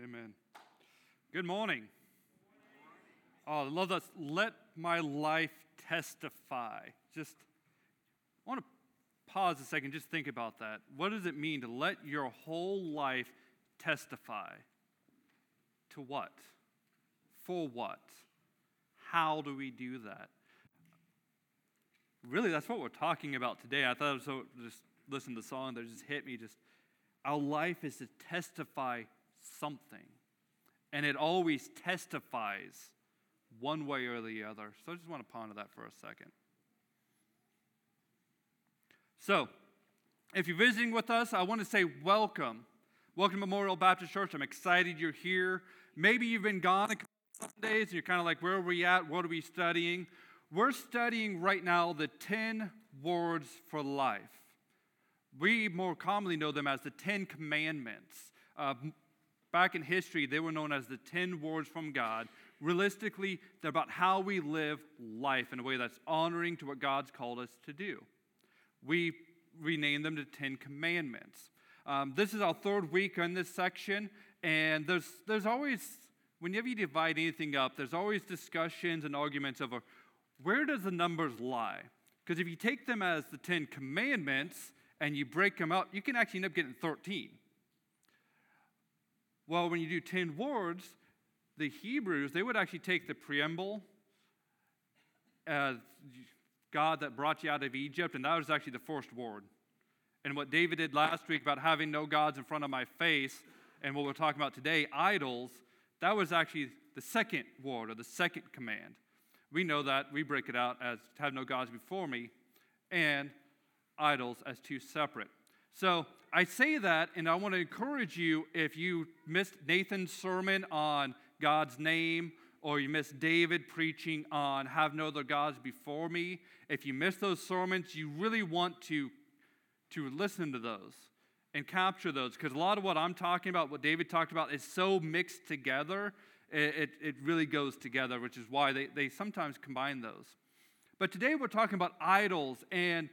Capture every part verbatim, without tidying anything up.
Amen. Good morning. Oh, I love this. Let my life testify. Just I want to pause a second, just think about that. What does it mean to let your whole life testify? To what? For what? How do we do that? Really, that's what we're talking about today. I thought it was so, just listen to the song that just hit me. Just our life is to testify something. And it always testifies one way or the other. So I just want to ponder that for a second. So, if you're visiting with us, I want to say welcome. Welcome to Memorial Baptist Church. I'm excited you're here. Maybe you've been gone a couple of days and you're kind of like, where are we at? What are we studying? We're studying right now the ten words for life. We more commonly know them as the Ten Commandments. Uh, back in history, they were known as the ten words from God. Realistically, they're about how we live life in a way that's honoring to what God's called us to do. We rename them the Ten Commandments. Um, this is our third week in this section, and there's there's always, whenever you divide anything up, there's always discussions and arguments over where does the numbers lie? Because if you take them as the Ten Commandments and you break them up, you can actually end up getting thirteen. Well, when you do ten words, the Hebrews, they would actually take the preamble, uh, God that brought you out of Egypt, and that was actually the first word. And what David did last week about having no gods in front of my face, and what we're talking about today, idols, that was actually the second word, or the second command. We know that. We break it out as have no gods before me, and idols as two separate. So I say that, and I want to encourage you, if you missed Nathan's sermon on God's name, or you missed David preaching on have no other gods before me, if you missed those sermons, you really want to, to listen to those and capture those, because a lot of what I'm talking about, what David talked about, is so mixed together, it, it, it really goes together, which is why they, they sometimes combine those. But today we're talking about idols, and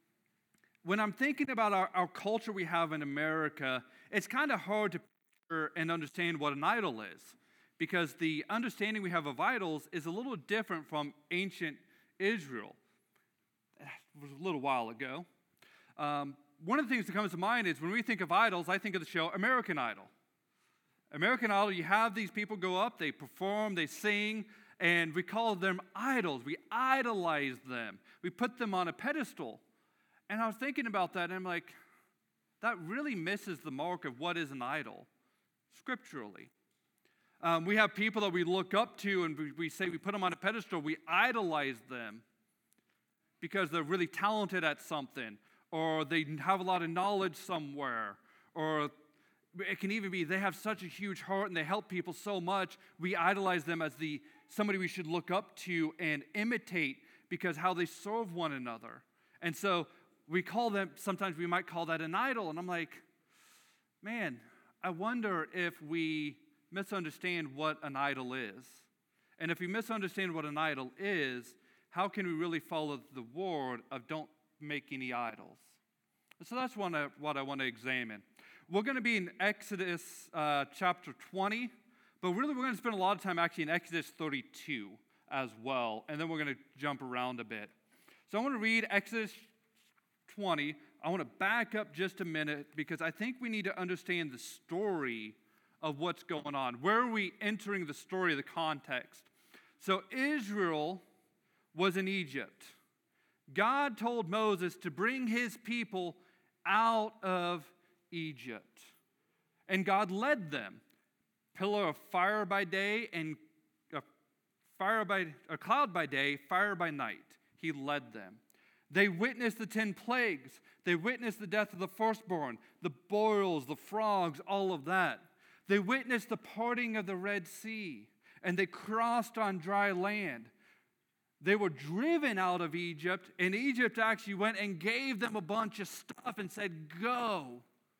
when I'm thinking about our, our culture we have in America, it's kind of hard to picture and understand what an idol is, because the understanding we have of idols is a little different from ancient Israel. It was a little while ago. Um, one of the things that comes to mind is when we think of idols, I think of the show American Idol. American Idol, you have these people go up, they perform, they sing, and we call them idols. We idolize them. We put them on a pedestal. And I was thinking about that, and I'm like, that really misses the mark of what is an idol, scripturally. Um, we have people that we look up to, and we, we say we put them on a pedestal. We idolize them because they're really talented at something, or they have a lot of knowledge somewhere, or it can even be they have such a huge heart and they help people so much. We idolize them as the somebody we should look up to and imitate because how they serve one another. And so we call them, sometimes we might call that an idol. And I'm like, man, I wonder if we misunderstand what an idol is. And if we misunderstand what an idol is, how can we really follow the word of don't make any idols? So that's one of, what I want to examine. We're going to be in Exodus uh, chapter twenty, but really we're going to spend a lot of time actually in Exodus thirty-two as well, and then we're going to jump around a bit. So I want to read Exodus twenty. I want to back up just a minute because I think we need to understand the story of what's going on. Where are we entering the story, the context? So Israel was in Egypt. God told Moses to bring his people out of Egypt. And God led them. Pillar of fire by day and a fire by a cloud by day, fire by night. He led them. They witnessed the ten plagues. They witnessed the death of the firstborn, the boils, the frogs, all of that. They witnessed the parting of the Red Sea, and they crossed on dry land. They were driven out of Egypt, and Egypt actually went and gave them a bunch of stuff and said, go.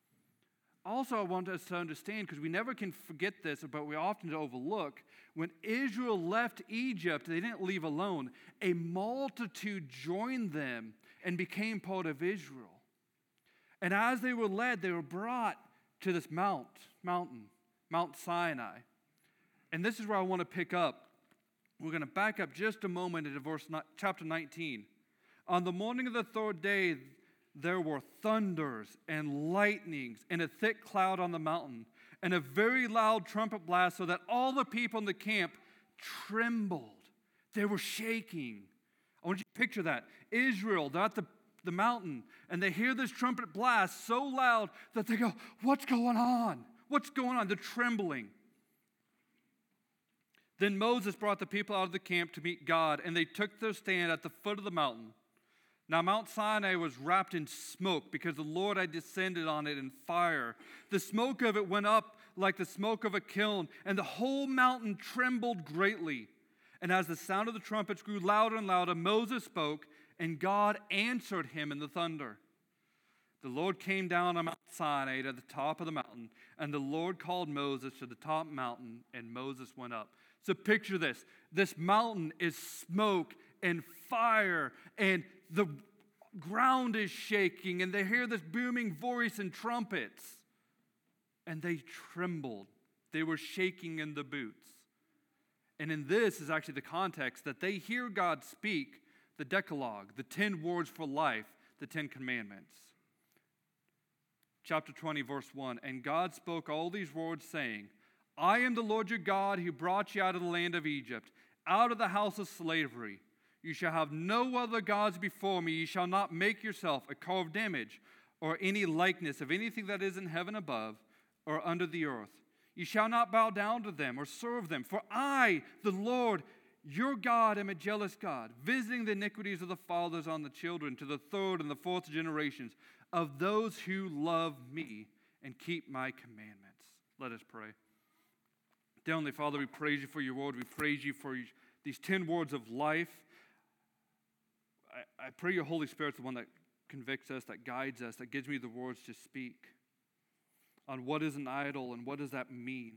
Also, I want us to understand, because we never can forget this, but we often overlook, when Israel left Egypt, they didn't leave alone. A multitude joined them and became part of Israel. And as they were led, they were brought to this mount, mountain, Mount Sinai. And this is where I want to pick up. We're going to back up just a moment into verse chapter nineteen. On the morning of the third day, there were thunders and lightnings and a thick cloud on the mountain and a very loud trumpet blast so that all the people in the camp trembled. They were shaking. I want you to picture that. Israel, they're at the, the mountain, and they hear this trumpet blast so loud that they go, what's going on? What's going on? They're trembling. Then Moses brought the people out of the camp to meet God, and they took their stand at the foot of the mountain. Now Mount Sinai was wrapped in smoke because the Lord had descended on it in fire. The smoke of it went up like the smoke of a kiln, and the whole mountain trembled greatly. And as the sound of the trumpets grew louder and louder, Moses spoke, and God answered him in the thunder. The Lord came down on Mount Sinai to the top of the mountain, and the Lord called Moses to the top mountain, and Moses went up. So picture this. This mountain is smoke and fire, and the ground is shaking, and they hear this booming voice and trumpets. And they trembled. They were shaking in the boots. And in this is actually the context that they hear God speak the Decalogue, the ten words for life, the Ten Commandments. Chapter twenty, verse one, and God spoke all these words, saying, I am the Lord your God who brought you out of the land of Egypt, out of the house of slavery. You shall have no other gods before me. You shall not make yourself a carved image or any likeness of anything that is in heaven above or under the earth. You shall not bow down to them or serve them. For I, the Lord, your God, am a jealous God, visiting the iniquities of the fathers on the children to the third and the fourth generations of those who love me and keep my commandments. Let us pray. Dear Heavenly Father, we praise you for your word. We praise you for these ten words of life. I, I pray your Holy Spirit's the one that convicts us, that guides us, that gives me the words to speak on what is an idol and what does that mean.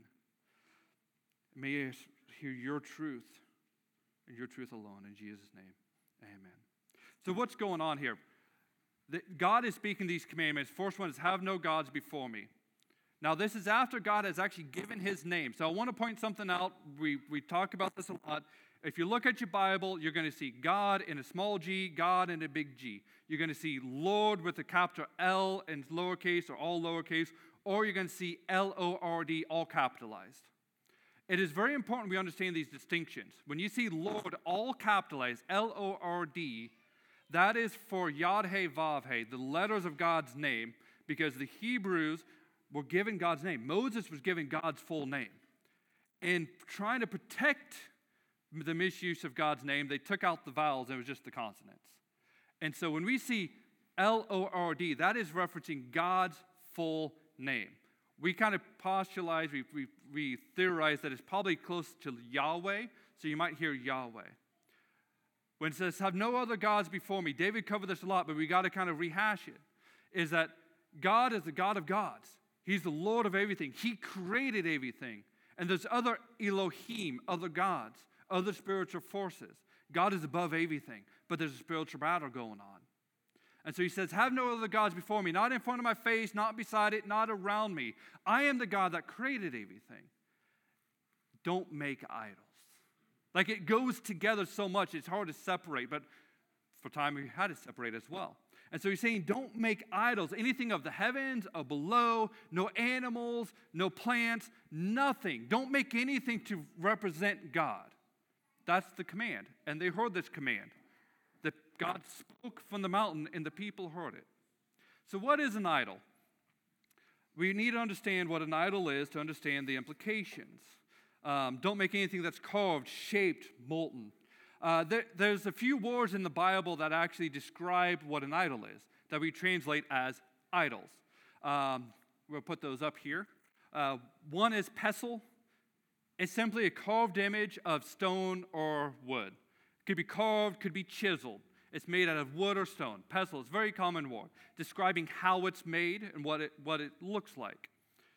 May I hear your truth and your truth alone. In Jesus' name, amen. So what's going on here? The, God is speaking these commandments. First one is, have no gods before me. Now, this is after God has actually given his name. So I want to point something out. We, we talk about this a lot. If you look at your Bible, you're going to see God in a small g, God in a big G. You're going to see Lord with a capital L and lowercase or all lowercase, or you're going to see L O R D all capitalized. It is very important we understand these distinctions. When you see Lord all capitalized, L O R D, that is for Yod-Heh, Vav-Heh, the letters of God's name, because the Hebrews were given God's name. Moses was given God's full name. In trying to protect the misuse of God's name, they took out the vowels and it was just the consonants. And so when we see L O R D, that is referencing God's full name. We kind of postulate, we, we, we theorize that it's probably close to Yahweh, so you might hear Yahweh. When it says, have no other gods before me, David covered this a lot, but we got to kind of rehash it, is that God is the God of gods. He's the Lord of everything. He created everything. And there's other Elohim, other gods, other spiritual forces. God is above everything, but there's a spiritual battle going on. And so he says, have no other gods before me, not in front of my face, not beside it, not around me. I am the God that created everything. Don't make idols. Like it goes together so much, it's hard to separate, but for time we had to separate as well. And so he's saying, don't make idols, anything of the heavens or below, no animals, no plants, nothing. Don't make anything to represent God. That's the command. And they heard this command. That God spoke from the mountain and the people heard it. So what is an idol? We need to understand what an idol is to understand the implications. Um, don't make anything that's carved, shaped, molten. Uh, there, there's a few words in the Bible that actually describe what an idol is, that we translate as idols. Um, we'll put those up here. Uh, one is pestle. It's simply a carved image of stone or wood. It could be carved, could be chiseled. It's made out of wood or stone. Pestle is a very common word, describing how it's made and what it, what it looks like.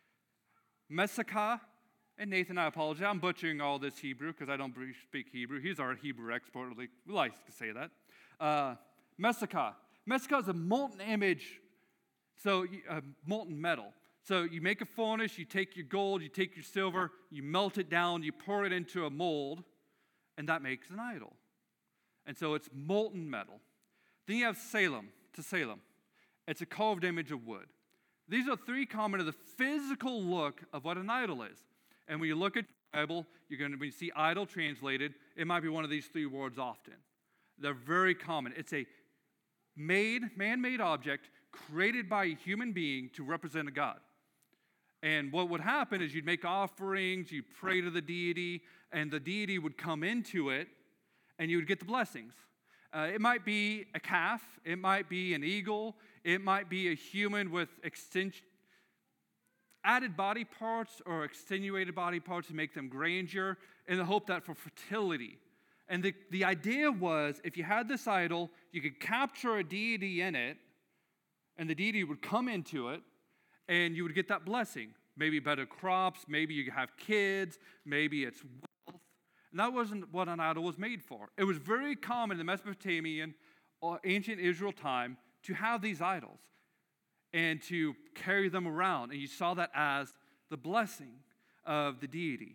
Mesakah. And Nathan, I apologize. I'm butchering all this Hebrew because I don't speak Hebrew. He's our Hebrew expert. We like to say that. Uh, Mesakah. Mesakah is a molten image, so uh, molten metal. So you make a furnace, you take your gold, you take your silver, you melt it down, you pour it into a mold, and that makes an idol. And so it's molten metal. Then you have Salem, to Salem. It's a carved image of wood. These are three common to the physical look of what an idol is. And when you look at the Bible, you're going to when you see idol translated, it might be one of these three words often. They're very common. It's a made, man-made object created by a human being to represent a god. And what would happen is you'd make offerings, you'd pray to the deity, and the deity would come into it, and you would get the blessings. Uh, it might be a calf, it might be an eagle, it might be a human with extension, added body parts or extenuated body parts to make them grandeur, in the hope that for fertility. And the, the idea was, if you had this idol, you could capture a deity in it, and the deity would come into it, and you would get that blessing. Maybe better crops, maybe you have kids, maybe it's wealth. And that wasn't what an idol was made for. It was very common in the Mesopotamian or ancient Israel time to have these idols and to carry them around. And you saw that as the blessing of the deity.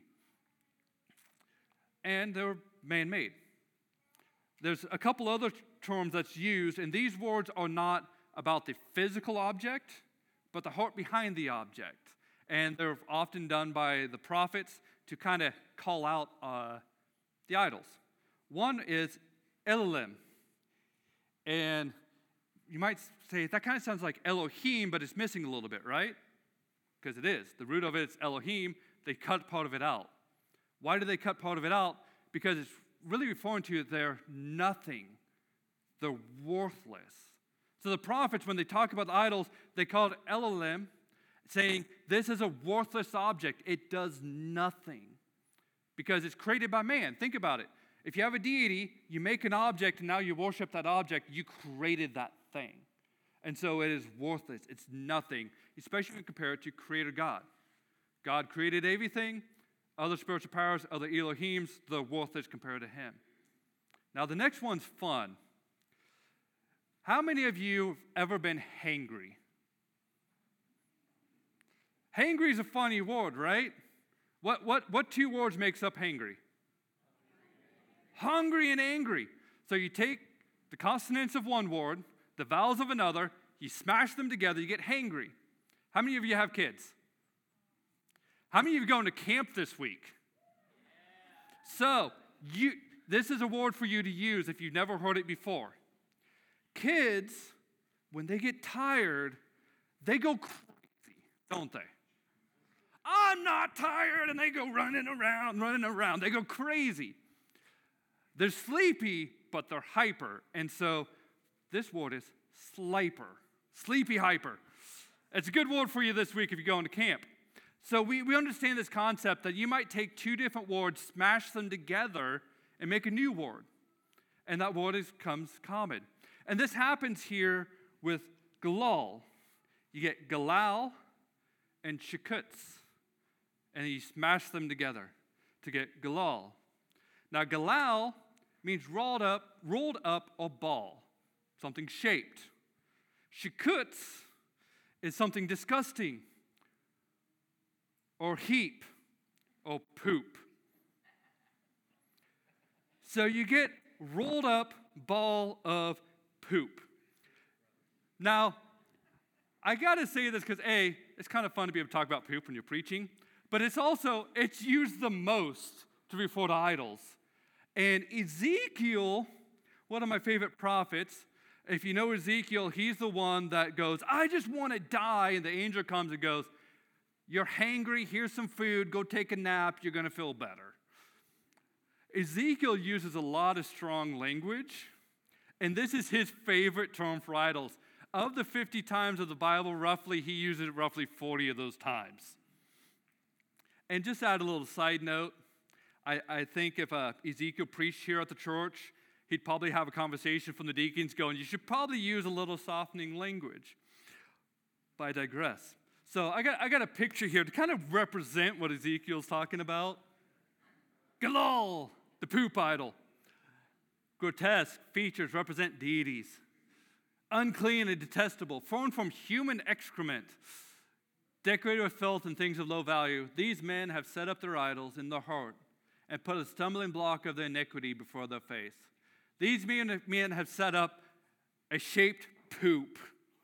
And they were man-made. There's a couple other terms that's used, and these words are not about the physical object, but the heart behind the object. And they're often done by the prophets to kind of call out uh, the idols. One is Elohim. And you might say, that kind of sounds like Elohim, but it's missing a little bit, right? Because it is. The root of it is Elohim. They cut part of it out. Why do they cut part of it out? Because it's really referring to they're nothing. They're worthless. So the prophets, when they talk about the idols, they call it Elohim, saying this is a worthless object. It does nothing because it's created by man. Think about it. If you have a deity, you make an object and now you worship that object, you created that thing. And so it is worthless. It's nothing, especially when you compare it to Creator God. God created everything. Other spiritual powers, other Elohims, they're worthless compared to Him. Now the next one's fun. How many of you have ever been hangry? Hangry is a funny word, right? What, what, what two words makes up hangry? Hungry and angry. So you take the consonants of one word, the vowels of another, you smash them together, you get hangry. How many of you have kids? How many of you are going to camp this week? So, you, this is a word for you to use if you've never heard it before. Kids, when they get tired, they go crazy, don't they? I'm not tired, and they go running around, running around. They go crazy. They're sleepy, but they're hyper. And so this word is sliper, sleepy hyper. It's a good word for you this week if you're going to camp. So we, we understand this concept that you might take two different words, smash them together, and make a new word. And that word is, comes common. And this happens here with galal. You get galal and shakutz. And you smash them together to get galal. Now galal means rolled up, rolled up a ball, something shaped. Shakutz is something disgusting, or heap, or poop. So you get rolled up ball of poop. Now, I gotta say this because A, it's kind of fun to be able to talk about poop when you're preaching, but it's also, it's used the most to refer to idols. And Ezekiel, one of my favorite prophets, if you know Ezekiel, he's the one that goes, I just want to die, and the angel comes and goes, you're hangry, here's some food, go take a nap, you're going to feel better. Ezekiel uses a lot of strong language, and this is his favorite term for idols. Of the fifty times of the Bible, roughly, he uses it roughly forty of those times. And just add a little side note, I, I think if uh, Ezekiel preached here at the church, he'd probably have a conversation from the deacons going, you should probably use a little softening language. But I digress. So I got, I got a picture here to kind of represent what Ezekiel's talking about. Galal, the poop idol. Grotesque features represent deities. Unclean and detestable, formed from human excrement. decorated with filth and things of low value, these men have set up their idols in their heart and put a stumbling block of their iniquity before their face. These men, men have set up a shaped poop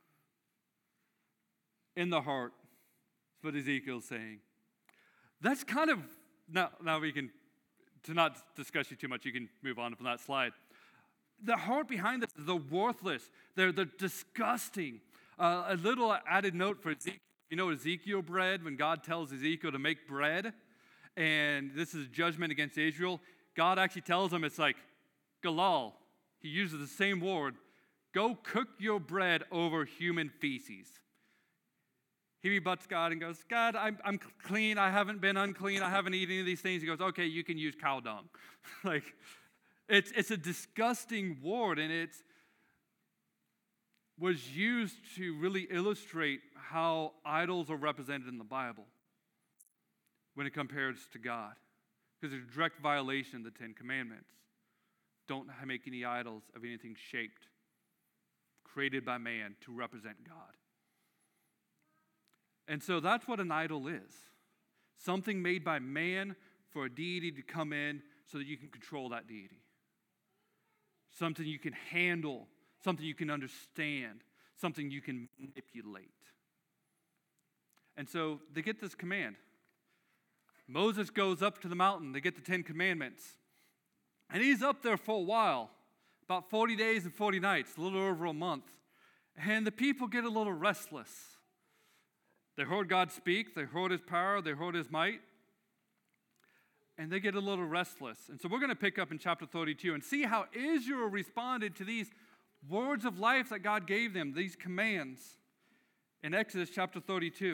in the heart. That's what Ezekiel's saying. That's kind of, now, now we can, to not discuss you too much, you can move on from that slide. The heart behind this, they're worthless. They're, they're disgusting. Uh, a little added note for Ezekiel. You know Ezekiel bread, when God tells Ezekiel to make bread, and this is judgment against Israel, God actually tells him, it's like, galal. He uses the same word. Go cook your bread over human feces. He rebuts God and goes, God, I'm, I'm clean. I haven't been unclean. I haven't eaten any of these things. He goes, okay, you can use cow dung. like, it's, it's a disgusting word, and it was used to really illustrate how idols are represented in the Bible when it compares to God. Because it's a direct violation of the Ten Commandments. Don't make any idols of anything shaped, created by man to represent God. And so that's what an idol is. Something made by man for a deity to come in so that you can control that deity. Something you can handle, something you can understand, something you can manipulate. And so they get this command. Moses goes up to the mountain. They get the Ten Commandments. And he's up there for a while, about forty days and forty nights, a little over a month. And the people get a little restless. They heard God speak. They heard his power. They heard his might. And they get a little restless. And so we're going to pick up in chapter thirty-two and see how Israel responded to these words of life that God gave them, these commands, in Exodus chapter thirty-two.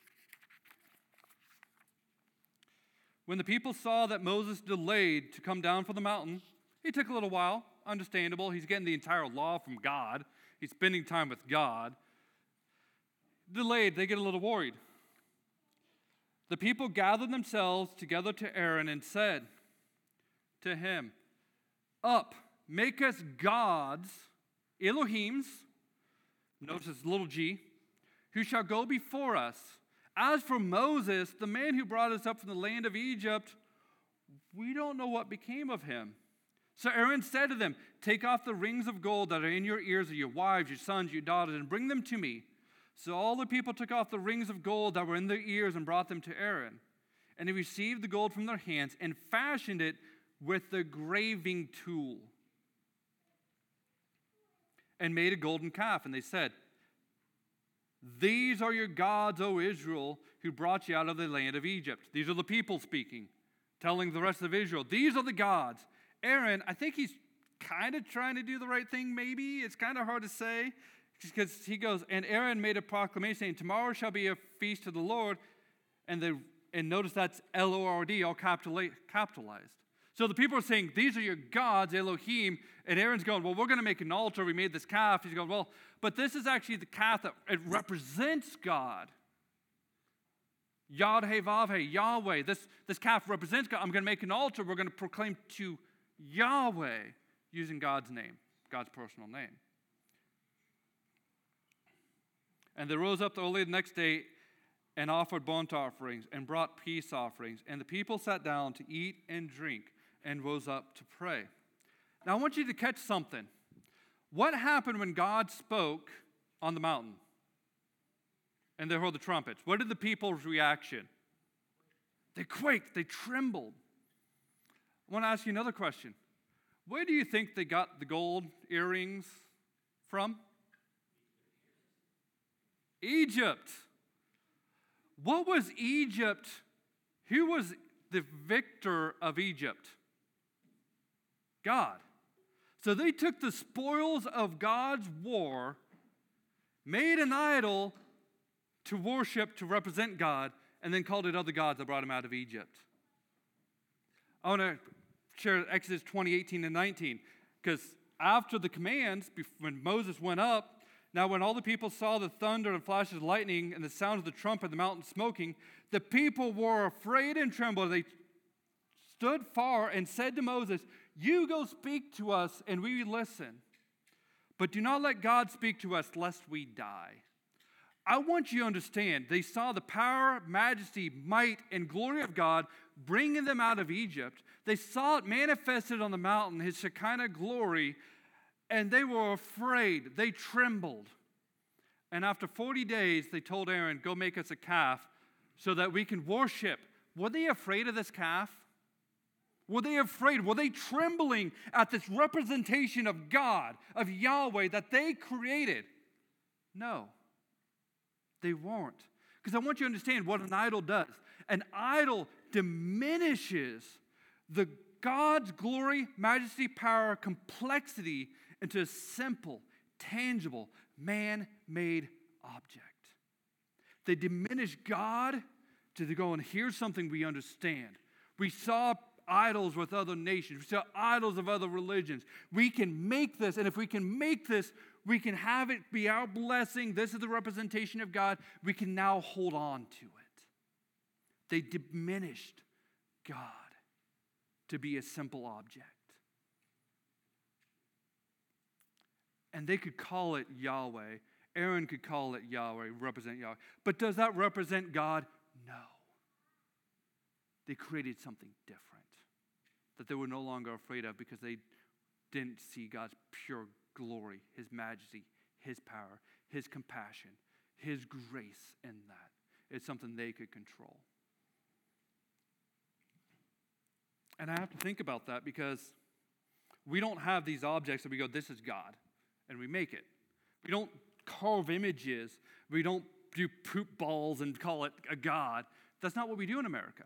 When the people saw that Moses delayed to come down from the mountain, he took a little while, understandable. He's getting the entire law from God. He's spending time with God. Delayed, they get a little worried. The people gathered themselves together to Aaron and said to him, up, make us gods, Elohims, notice it's little g, who shall go before us. As for Moses, the man who brought us up from the land of Egypt, we don't know what became of him. So Aaron said to them, take off the rings of gold that are in your ears of your wives, your sons, your daughters, and bring them to me. So all the people took off the rings of gold that were in their ears and brought them to Aaron. And he received the gold from their hands and fashioned it with the graving tool and made a golden calf. And they said, these are your gods, O Israel, who brought you out of the land of Egypt. These are the people speaking, telling the rest of Israel, these are the gods. Aaron, I think he's kind of trying to do the right thing, maybe. It's kind of hard to say. Because he goes, and Aaron made a proclamation saying, tomorrow shall be a feast to the Lord. And they, and notice that's L O R D, all capitalized. So the people are saying, these are your gods, Elohim. And Aaron's going, well, we're going to make an altar. We made this calf. He's going, well, but this is actually the calf that it represents God. Yod-Heh-Vav-Heh, Yahweh. This, this calf represents God. I'm going to make an altar. We're going to proclaim to Yahweh using God's name, God's personal name. And they rose up early the next day and offered burnt offerings and brought peace offerings. And the people sat down to eat and drink and rose up to pray. Now I want you to catch something. What happened when God spoke on the mountain? And they heard the trumpets. What did the people's reaction? They quaked, they trembled. I want to ask you another question. Where do you think they got the gold earrings from? Egypt. What was Egypt? Who was the victor of Egypt? God. So they took the spoils of God's war, made an idol to worship, to represent God, and then called it other gods that brought him out of Egypt. I want to share Exodus twenty, eighteen, and nineteen, because after the commands, when Moses went up, now when all the people saw the thunder and flashes of lightning and the sound of the trumpet, the mountain smoking, the people were afraid and trembled. They stood far and said to Moses, you go speak to us and we listen. But do not let God speak to us lest we die. I want you to understand, they saw the power, majesty, might, and glory of God bringing them out of Egypt. They saw it manifested on the mountain, his Shekinah glory, and they were afraid. They trembled. And after forty days, they told Aaron, go make us a calf so that we can worship. Were they afraid of this calf? Were they afraid? Were they trembling at this representation of God, of Yahweh that they created? No, they weren't. Because I want you to understand what an idol does. An idol diminishes the God's glory, majesty, power, complexity into a simple, tangible, man-made object. They diminish God to go, and here's something we understand. We saw idols with other nations. We saw idols of other religions. We can make this, and if we can make this, we can have it be our blessing. This is the representation of God. We can now hold on to it. They diminished God to be a simple object. And they could call it Yahweh. Aaron could call it Yahweh, represent Yahweh. But does that represent God? No. They created something different that they were no longer afraid of because they didn't see God's pure glory, his majesty, his power, his compassion, his grace in that. It's something they could control. And I have to think about that because we don't have these objects that we go, this is God, and we make it. We don't carve images. We don't do poop balls and call it a God. That's not what we do in America.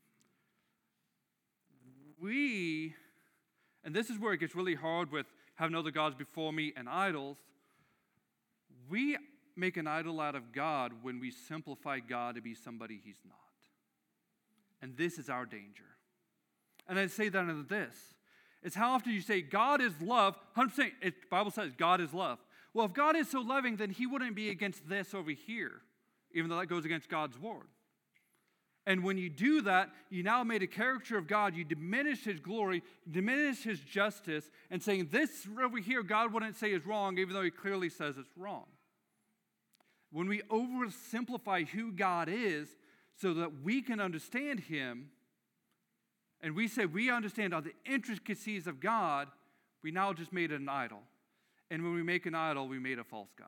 We, and this is where it gets really hard with having other gods before me and idols, we make an idol out of God when we simplify God to be somebody he's not. And this is our danger. And I say that into this. It's how often you say, God is love. one hundred percent, it, the Bible says God is love. Well, if God is so loving, then he wouldn't be against this over here, even though that goes against God's word. And when you do that, you now made a caricature of God. You diminish his glory, diminish his justice, and saying this over here, God wouldn't say is wrong, even though he clearly says it's wrong. When we oversimplify who God is so that we can understand him, and we say we understand all the intricacies of God, we now just made an idol. And when we make an idol, we made a false God.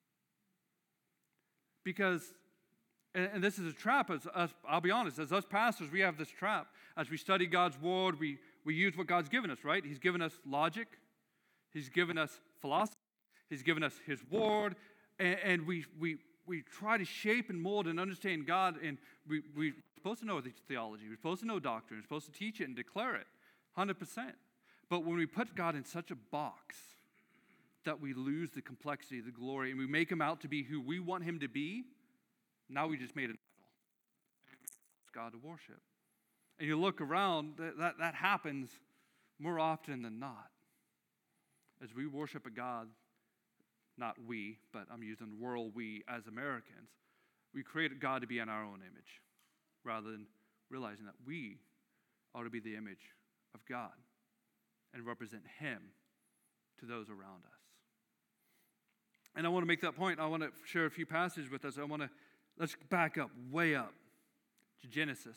Because And this is a trap. As us, I'll be honest, as us pastors, we have this trap. As we study God's word, we, we use what God's given us, right? He's given us logic. He's given us philosophy. He's given us his word. And, and we, we, we try to shape and mold and understand God. And we, we're supposed to know the theology. We're supposed to know doctrine. We're supposed to teach it and declare it, one hundred percent. But when we put God in such a box that we lose the complexity, the glory, and we make him out to be who we want him to be, now we just made an idol. It's God to worship. And you look around, that, that, that happens more often than not. As we worship a God, not we, but I'm using the world we as Americans, we create God to be in our own image rather than realizing that we ought to be the image of God and represent him to those around us. And I want to make that point. I want to share a few passages with us. I want to Let's back up, way up to Genesis.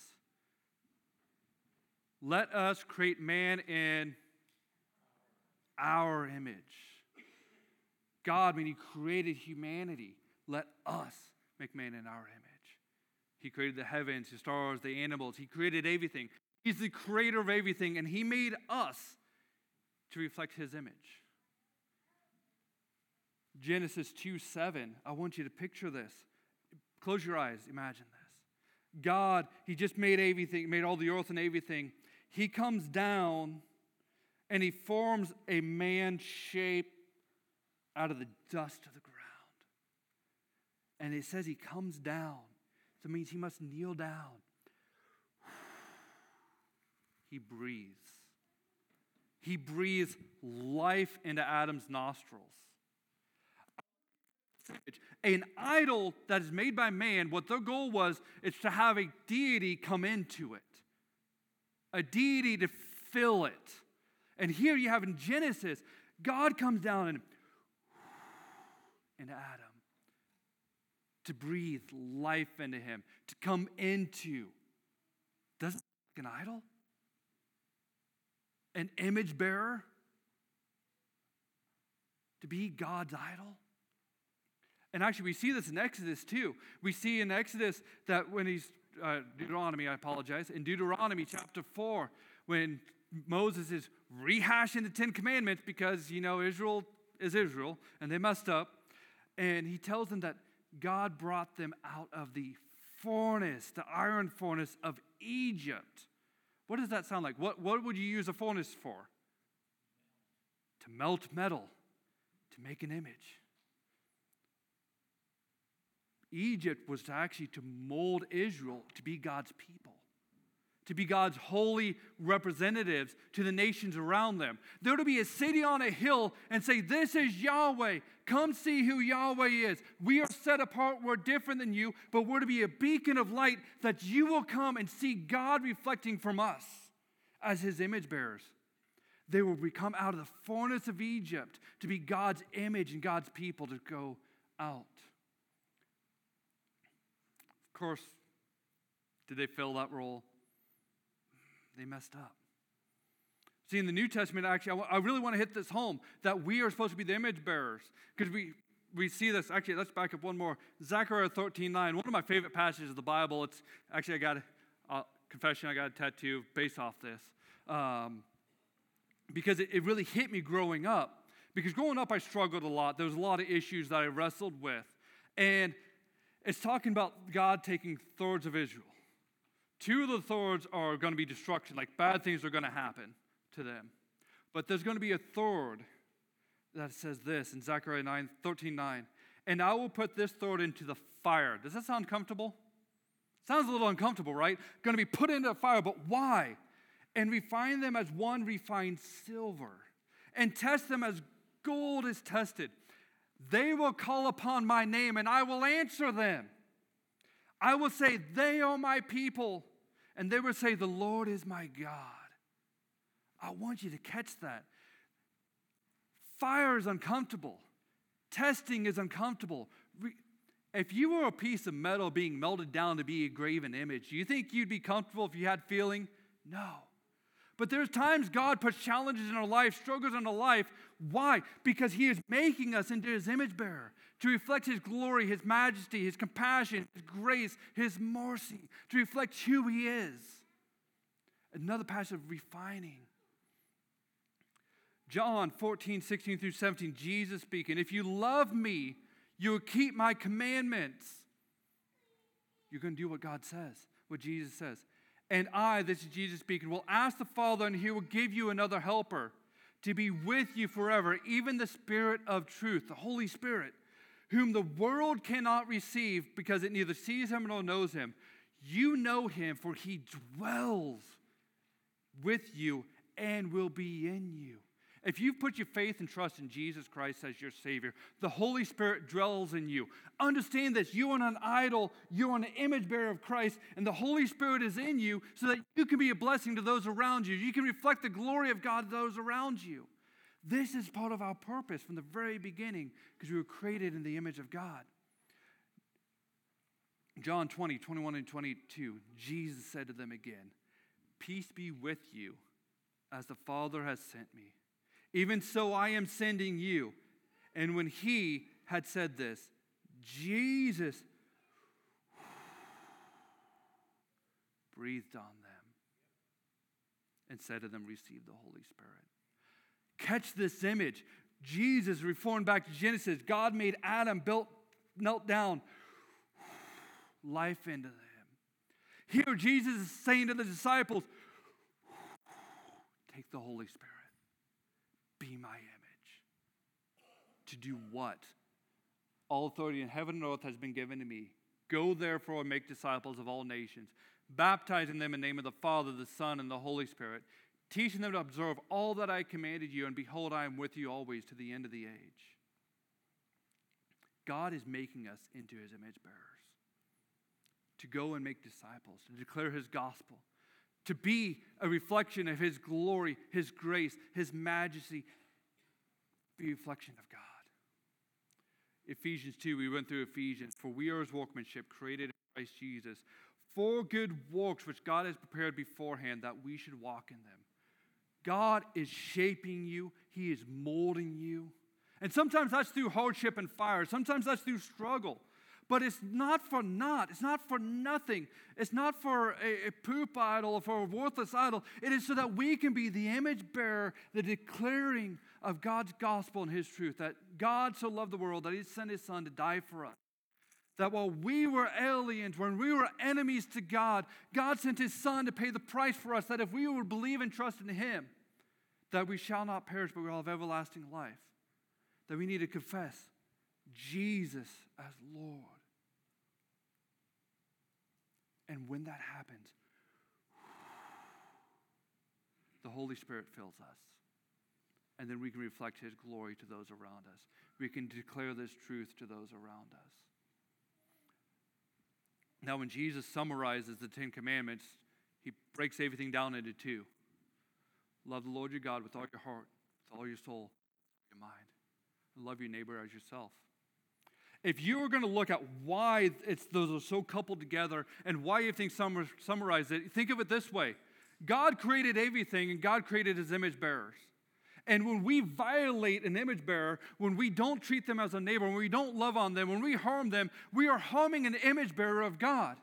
Let us create man in our image. God, when he created humanity, let us make man in our image. He created the heavens, the stars, the animals. He created everything. He's the creator of everything, and he made us to reflect his image. Genesis two seven, I want you to picture this. Close your eyes, imagine this. God, he just made everything, made all the earth and everything. He comes down and he forms a man shape out of the dust of the ground. And it says he comes down. So it means he must kneel down. He breathes. He breathes life into Adam's nostrils. An idol that is made by man, what their goal was, is to have a deity come into it. A deity to fill it. And here you have in Genesis, God comes down and into Adam. to breathe life into him, to come into. Doesn't it look like an idol? An image bearer? To be God's idol? And actually, we see this in Exodus too. We see in Exodus that when he's, uh, Deuteronomy, I apologize, in Deuteronomy chapter four, when Moses is rehashing the Ten Commandments because, you know, Israel is Israel, and they messed up, and he tells them that God brought them out of the furnace, the iron furnace of Egypt. What does that sound like? What, what would you use a furnace for? To melt metal, to make an image. Egypt was to actually to mold Israel to be God's people, to be God's holy representatives to the nations around them. They're to be a city on a hill and say, this is Yahweh. Come see who Yahweh is. We are set apart. We're different than you, but we're to be a beacon of light that you will come and see God reflecting from us as his image bearers. They will become out of the furnace of Egypt to be God's image and God's people to go out. Of course, did they fill that role? They messed up. See, in the New Testament, actually, I, w- I really want to hit this home, that we are supposed to be the image bearers. Because we, we see this, actually, let's back up one more. Zechariah thirteen nine, one of my favorite passages of the Bible. It's actually, I got a uh, confession, I got a tattoo based off this. Um, because it, it really hit me growing up. Because growing up, I struggled a lot. There was a lot of issues that I wrestled with. And it's talking about God taking thirds of Israel. Two of the thirds are going to be destruction, like bad things are going to happen to them. But there's going to be a third that says this in Zechariah nine, thirteen nine. And I will put this third into the fire. Does that sound comfortable? Sounds a little uncomfortable, right? Going to be put into the fire, but why? And refine them as one refines silver, and test them as gold is tested. They will call upon my name, and I will answer them. I will say, they are my people. And they will say, the Lord is my God. I want you to catch that. Fire is uncomfortable. Testing is uncomfortable. If you were a piece of metal being melted down to be a graven image, do you think you'd be comfortable if you had feeling? No. But there's times God puts challenges in our life, struggles in our life. Why? Because he is making us into his image bearer to reflect his glory, his majesty, his compassion, his grace, his mercy, to reflect who he is. Another passage of refining. John fourteen, sixteen through seventeen, Jesus speaking, if you love me, you will keep my commandments. You're going to do what God says, what Jesus says. And I, this is Jesus speaking, will ask the Father, and he will give you another helper to be with you forever, even the Spirit of truth, the Holy Spirit, whom the world cannot receive because it neither sees him nor knows him. You know him, for he dwells with you and will be in you. If you've put your faith and trust in Jesus Christ as your Savior, the Holy Spirit dwells in you. Understand this, you are not an idol, you are an image bearer of Christ, and the Holy Spirit is in you so that you can be a blessing to those around you. You can reflect the glory of God to those around you. This is part of our purpose from the very beginning because we were created in the image of God. John twenty, twenty-one and twenty-two, Jesus said to them again, peace be with you as the Father has sent me. Even so I am sending you. And when he had said this, Jesus breathed on them and said to them, receive the Holy Spirit. Catch this image. Jesus, reformed back to Genesis, God made Adam, built, knelt down, life into him. Here Jesus is saying to the disciples, take the Holy Spirit. Be my image. To do what? All authority in heaven and earth has been given to me. Go therefore and make disciples of all nations, baptizing them in the name of the Father, the Son, and the Holy Spirit, teaching them to observe all that I commanded you, and behold, I am with you always to the end of the age. God is making us into his image bearers, to go and make disciples, to declare his gospel, to be a reflection of his glory, his grace, his majesty, be a reflection of God. Ephesians two, we went through Ephesians. For we are his workmanship, created in Christ Jesus, for good works which God has prepared beforehand that we should walk in them. God is shaping you. He is molding you. And sometimes that's through hardship and fire. Sometimes that's through struggle. But it's not for naught. It's not for nothing. It's not for a, a poop idol or for a worthless idol. It is so that we can be the image bearer, the declaring of God's gospel and his truth, that God so loved the world that he sent his son to die for us. That while we were aliens, when we were enemies to God, God sent his son to pay the price for us, that if we would believe and trust in him, that we shall not perish, but we will have everlasting life. That we need to confess Jesus as Lord. And when that happens, the Holy Spirit fills us. And then we can reflect his glory to those around us. We can declare this truth to those around us. Now, when Jesus summarizes the Ten Commandments, he breaks everything down into two. Love the Lord your God with all your heart, with all your soul, your mind. And love your neighbor as yourself. If you were going to look at why it's, those are so coupled together and why everything summar, summarize it, think of it this way. God created everything, and God created his image bearers. And when we violate an image bearer, when we don't treat them as a neighbor, when we don't love on them, when we harm them, we are harming an image bearer of God.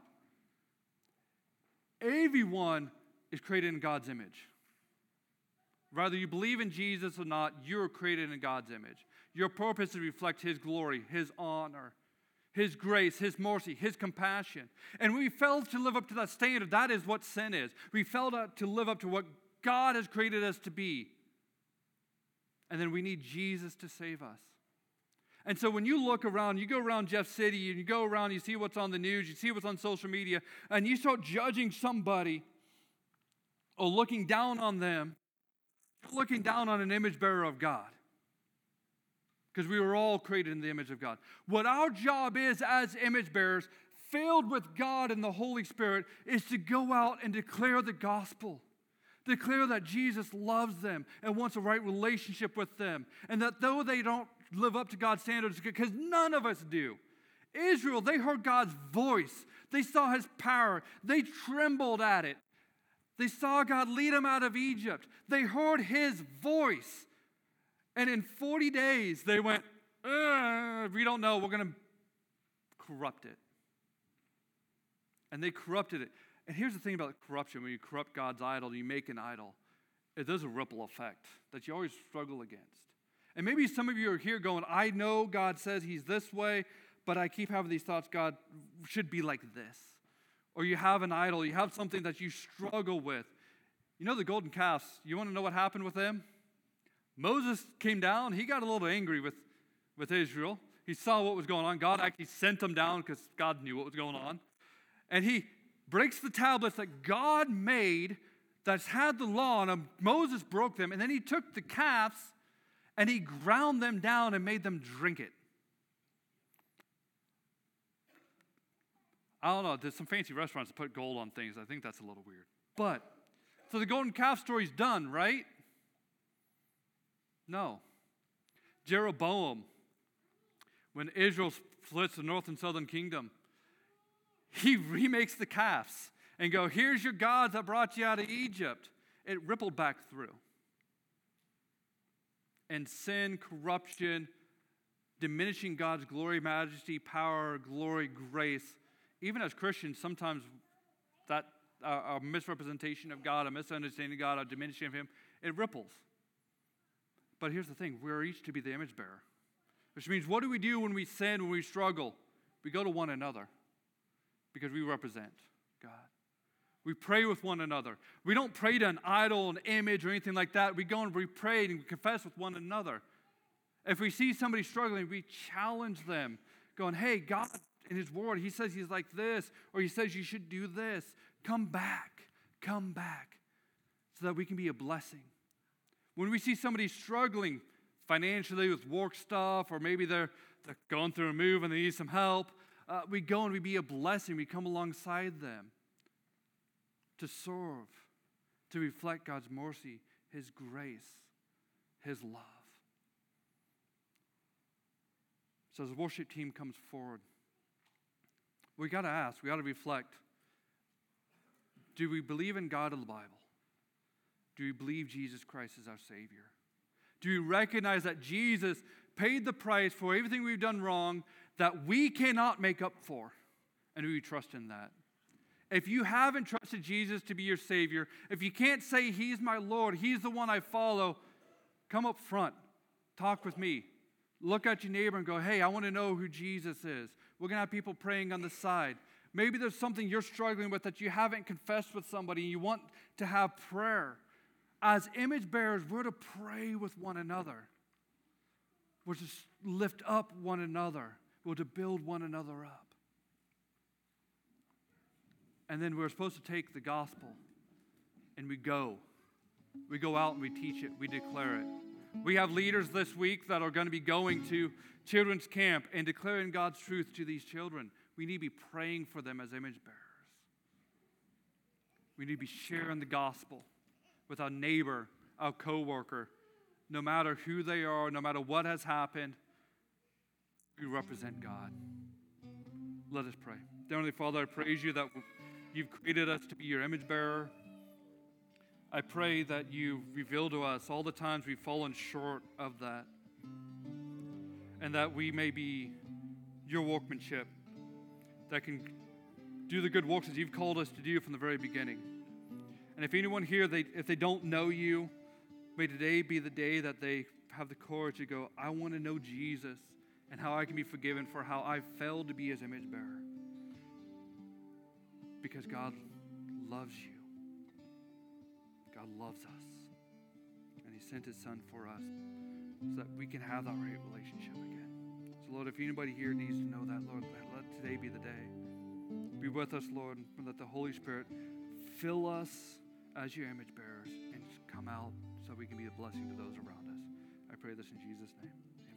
Everyone is created in God's image. Whether you believe in Jesus or not, you're created in God's image. Your purpose is to reflect his glory, his honor, his grace, his mercy, his compassion. And we fail to live up to that standard. That is what sin is. We fail to live up to what God has created us to be. And then we need Jesus to save us. And so when you look around, you go around Jeff City, and you go around, you see what's on the news, you see what's on social media, and you start judging somebody or looking down on them, you're looking down on an image bearer of God. Because we were all created in the image of God. What our job is as image bearers, filled with God and the Holy Spirit, is to go out and declare the gospel. Declare that Jesus loves them and wants a right relationship with them. And that though they don't live up to God's standards, because none of us do. Israel, they heard God's voice. They saw his power. They trembled at it. They saw God lead them out of Egypt. They heard his voice. And in forty days, they went, we don't know, we're going to corrupt it. And they corrupted it. And here's the thing about corruption. When you corrupt God's idol, you make an idol. It does a ripple effect that you always struggle against. And maybe some of you are here going, I know God says he's this way, but I keep having these thoughts, God should be like this. Or you have an idol, you have something that you struggle with. You know the golden calves, you want to know what happened with them? Moses came down, he got a little angry with, with Israel. He saw what was going on. God actually sent them down because God knew what was going on. And he breaks the tablets that God made that's had the law on them. Moses broke them, and then he took the calves and he ground them down and made them drink it. I don't know, there's some fancy restaurants that put gold on things. I think that's a little weird. But, so the golden calf story's done, right? No. Jeroboam, when Israel splits the north and southern kingdom, he remakes the calves and go, here's your gods that brought you out of Egypt. It rippled back through. And sin, corruption, diminishing God's glory, majesty, power, glory, grace. Even as Christians, sometimes that uh, a misrepresentation of God, a misunderstanding of God, a diminishing of him, it ripples. But here's the thing, we're each to be the image bearer. Which means, what do we do when we sin, when we struggle? We go to one another because we represent God. We pray with one another. We don't pray to an idol, an image, or anything like that. We go and we pray and we confess with one another. If we see somebody struggling, we challenge them, going, hey, God, in his word, he says he's like this, or he says you should do this. Come back, come back, so that we can be a blessing. When we see somebody struggling financially with work stuff, or maybe they're, they're going through a move and they need some help, uh, we go and we be a blessing. We come alongside them to serve, to reflect God's mercy, his grace, his love. So as the worship team comes forward, we got to ask, we got to reflect. Do we believe in God of the Bible? Do we believe Jesus Christ is our Savior? Do we recognize that Jesus paid the price for everything we've done wrong that we cannot make up for? And do we trust in that? If you haven't trusted Jesus to be your Savior, if you can't say He's my Lord, He's the one I follow, come up front. Talk with me. Look at your neighbor and go, hey, I want to know who Jesus is. We're going to have people praying on the side. Maybe there's something you're struggling with that you haven't confessed with somebody and you want to have prayer. As image bearers, we're to pray with one another. We're to lift up one another. We're to build one another up. And then we're supposed to take the gospel and we go. We go out and we teach it. We declare it. We have leaders this week that are going to be going to children's camp and declaring God's truth to these children. We need to be praying for them as image bearers. We need to be sharing the gospel with our neighbor, our coworker, no matter who they are, no matter what has happened. We represent God. Let us pray. Dear Heavenly Father, I praise you that you've created us to be your image bearer. I pray that you reveal to us all the times we've fallen short of that, and that we may be your workmanship that can do the good works as you've called us to do from the very beginning. And if anyone here, they, if they don't know you, may today be the day that they have the courage to go, I want to know Jesus and how I can be forgiven for how I failed to be his image bearer. Because God loves you. God loves us. And he sent his son for us so that we can have that right relationship again. So Lord, if anybody here needs to know that, Lord, let today be the day. Be with us, Lord, and let the Holy Spirit fill us as your image bearers and come out so we can be a blessing to those around us. I pray this in Jesus' name.